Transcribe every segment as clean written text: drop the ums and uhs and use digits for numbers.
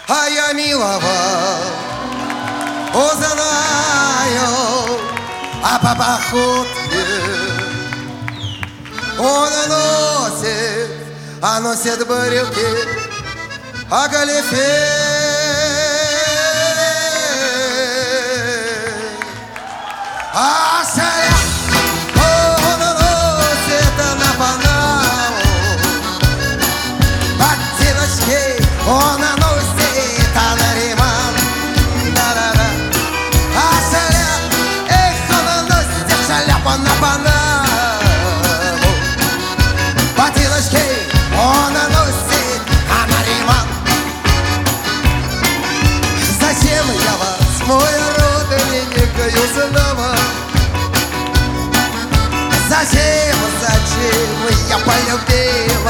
А я милого узнаю, а по походке он носит брюки, а галифе. А шаля он носит на Панаму, ботиночки он носит на Риман. Да-да-да. А шаля, он носит шляпу на Панаму, ботиночки он носит на Риман. Зачем я вас, мой родственник, снова? Зачем я полюбила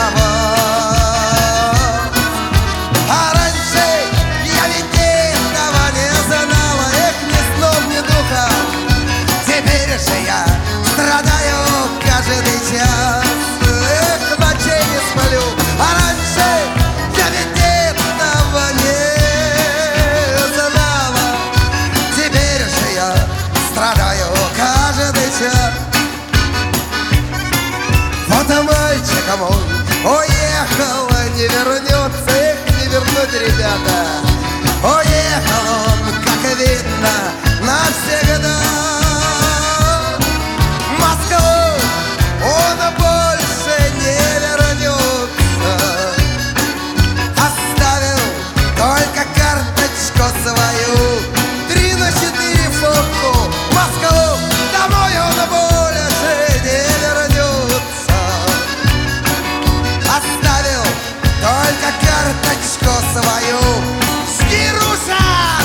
вас? А раньше я ведь этого не знала, эх, ни сном, ни духом. Теперь же я страдаю каждый час, эх, ночей не сплю. А раньше я ведь этого не знала, теперь же я страдаю каждый час. Вот мальчик мой уехал, не вернется, эх, не вернуть, ребята. Уехал он, как видно, навсегда. В Москву он больше не вернется, оставил только карточку свою, 3 на 4 фотку. В Москву домой он больше не вернется, оставил только карточку свою. Скируша!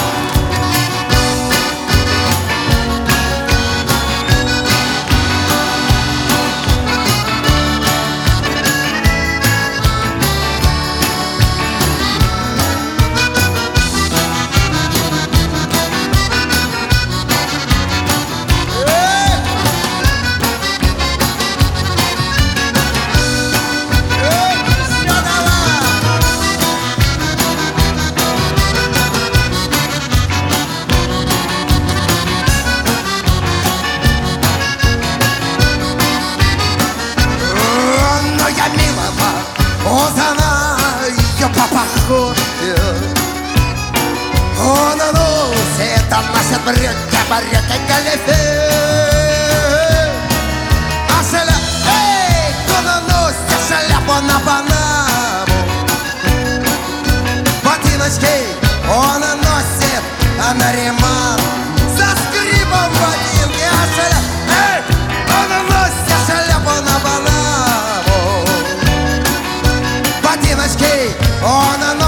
Узнаю по походке, он носит брюки, галифе. А шляпа, эй, он носит шляпу на Панаму, ботиночки он носит на Риман. За скрипом ботинки, а шляпа, эй, он носит шляпу на Панаму, ботиночки он